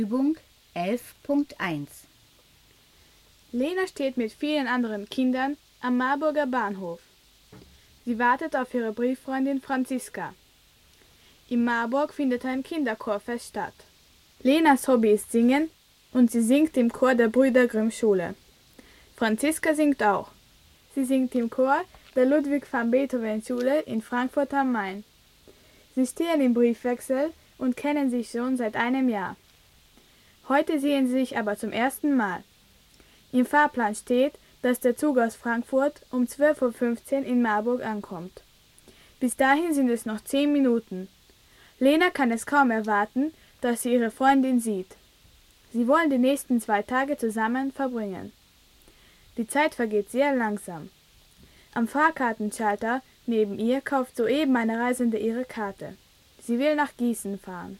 Übung 11.1. Lena steht mit vielen anderen Kindern am Marburger Bahnhof. Sie wartet auf ihre Brieffreundin Franziska. In Marburg findet ein Kinderchorfest statt. Lenas Hobby ist Singen und sie singt im Chor der Brüder Grimm Schule. Franziska singt auch. Sie singt im Chor der Ludwig van Beethoven Schule in Frankfurt am Main. Sie stehen im Briefwechsel und kennen sich schon seit einem Jahr. Heute sehen sie sich aber zum ersten Mal. Im Fahrplan steht, dass der Zug aus Frankfurt um 12:15 Uhr in Marburg ankommt. Bis dahin sind es noch 10 Minuten. Lena kann es kaum erwarten, dass sie ihre Freundin sieht. Sie wollen die nächsten 2 Tage zusammen verbringen. Die Zeit vergeht sehr langsam. Am Fahrkartenschalter neben ihr kauft soeben eine Reisende ihre Karte. Sie will nach Gießen fahren.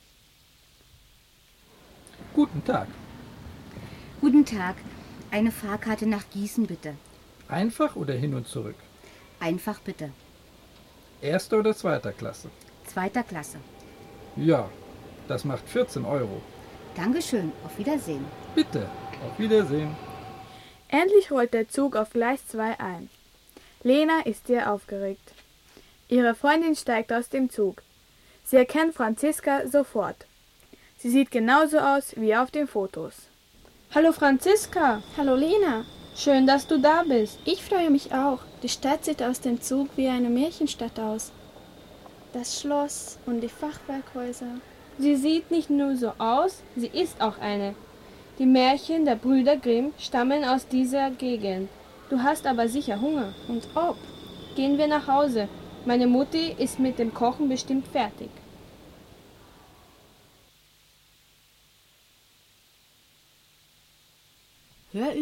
Guten Tag. Guten Tag. Eine Fahrkarte nach Gießen bitte. Einfach oder hin und zurück? Einfach bitte. Erster oder zweiter Klasse? 2. Klasse. Ja, das macht 14 €. Dankeschön. Auf Wiedersehen. Bitte, auf Wiedersehen. Endlich rollt der Zug auf Gleis 2 ein. Lena ist sehr aufgeregt. Ihre Freundin steigt aus dem Zug. Sie erkennt Franziska sofort. Sie sieht genauso aus wie auf den Fotos. Hallo Franziska. Hallo Lena. Schön, dass du da bist. Ich freue mich auch. Die Stadt sieht aus dem Zug wie eine Märchenstadt aus. Das Schloss und die Fachwerkhäuser. Sie sieht nicht nur so aus, sie ist auch eine. Die Märchen der Brüder Grimm stammen aus dieser Gegend. Du hast aber sicher Hunger. Und ob? Gehen wir nach Hause. Meine Mutti ist mit dem Kochen bestimmt fertig. Hör